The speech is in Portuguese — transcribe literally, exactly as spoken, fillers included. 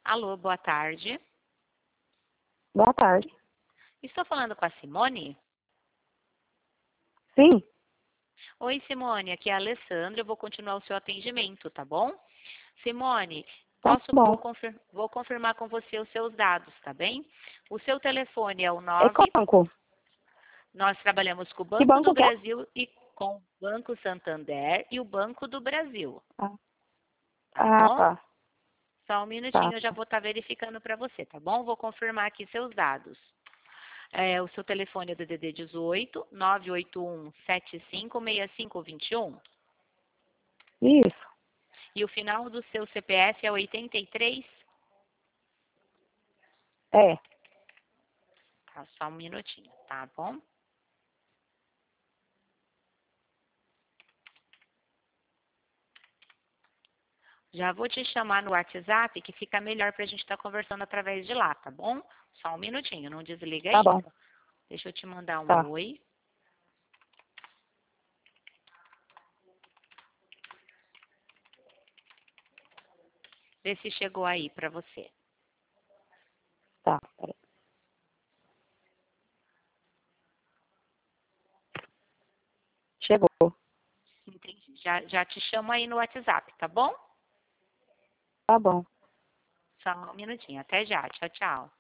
Alô, boa tarde. Boa tarde. Estou falando com a Simone? Sim, Oi, Simone, aqui é a Alessandra. Eu vou continuar o seu atendimento, tá bom? Simone, tá posso, bom. vou, confir- vou confirmar com você os seus dados, tá bem? O seu telefone é o É nove. banco. Nós trabalhamos com o Que Banco do banco que é? Brasil e com o Banco Santander e o Banco do Brasil, Ah, tá ah, bom? tá. Só um Tá. minutinho, eu já vou estar verificando para você, tá bom? Vou confirmar aqui seus dados. É, o seu telefone é do D D dezoito, nove oito um, sete cinco seis cinco dois um. Isso. E o final do seu C P F é oitenta e três? É. Tá, só um minutinho, tá bom? Já vou te chamar no WhatsApp, que fica melhor para a gente estar conversando através de lá, tá bom? Só um minutinho, não desliga Tá bom. ainda. Deixa eu te mandar um Tá. oi. Vê se chegou aí para você. Tá. Peraí. Chegou. Entendi. Já, já te chamo aí no WhatsApp, tá bom? Tá bom. Só um minutinho. Até já. Tchau, tchau.